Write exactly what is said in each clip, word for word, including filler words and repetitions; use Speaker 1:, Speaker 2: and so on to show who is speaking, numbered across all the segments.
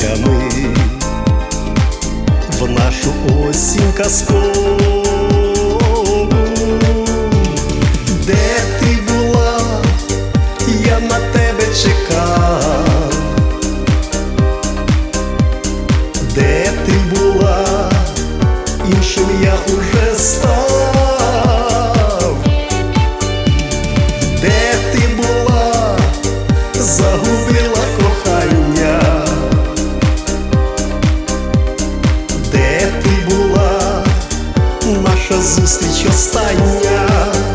Speaker 1: гостями в нашу осінь казкову. Де ти була, я на тебе чекав. Де ти була, іншим я уже став. Де ти була, загубила кохання. Де ти була, наша зустріч остання.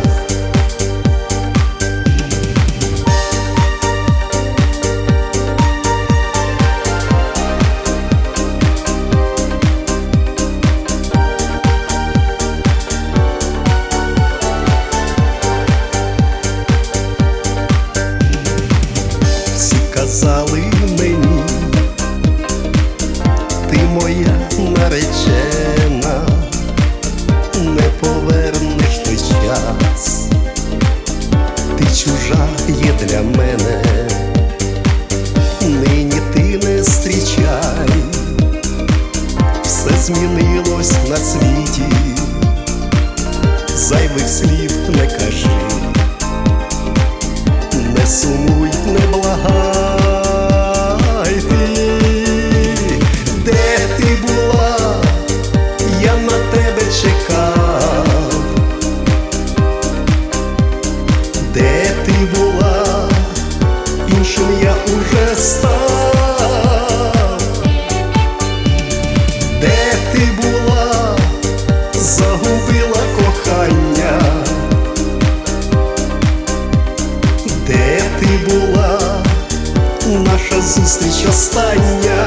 Speaker 1: Казали мені, ти моя наречена, не повернеш той час, ти чужа є для мене, нині ти не зустрічай, все змінилось на світі, зайвих слів не кажи, не сумуй, не благай. Де ти була, іншим я уже став. Де ти була, загубила кохання. Де ти була, наша зустріч остання.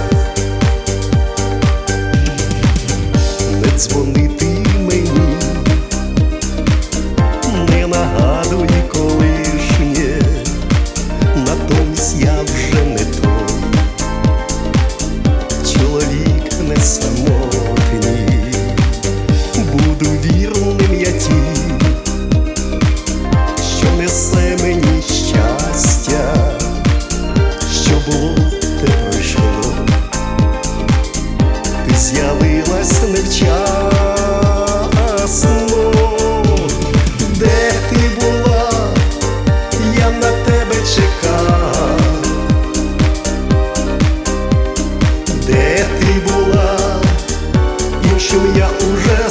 Speaker 1: Не дзвони ти мені, не нагадуй колишнє, натомість я вже не той чоловік не самотній, буду вірним я тій, що несе мені щастя, що було, те пройшло, ти з'явилась невчасно. Де ти була, я на тебе чекав. Де ти була, іншим я уже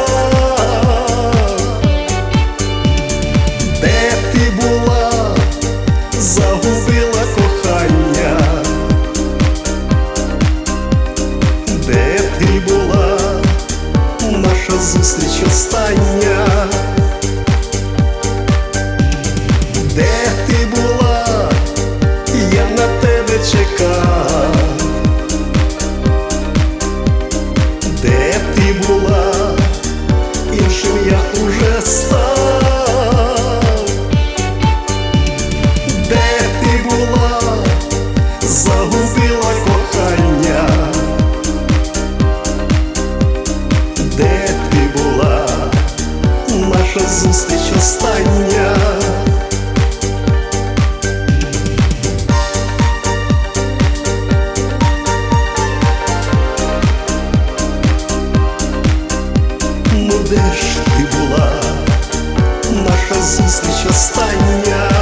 Speaker 1: став. Де ти була, загубила кохання. Де ти була, наша зустріч остання. Де ти була, я на тебе чекав. Де ти була, іншим я уже став. Де ти була, загубила кохання. Де ти була, наша зустріч остання. Де ж ти була, наша зустріч остання.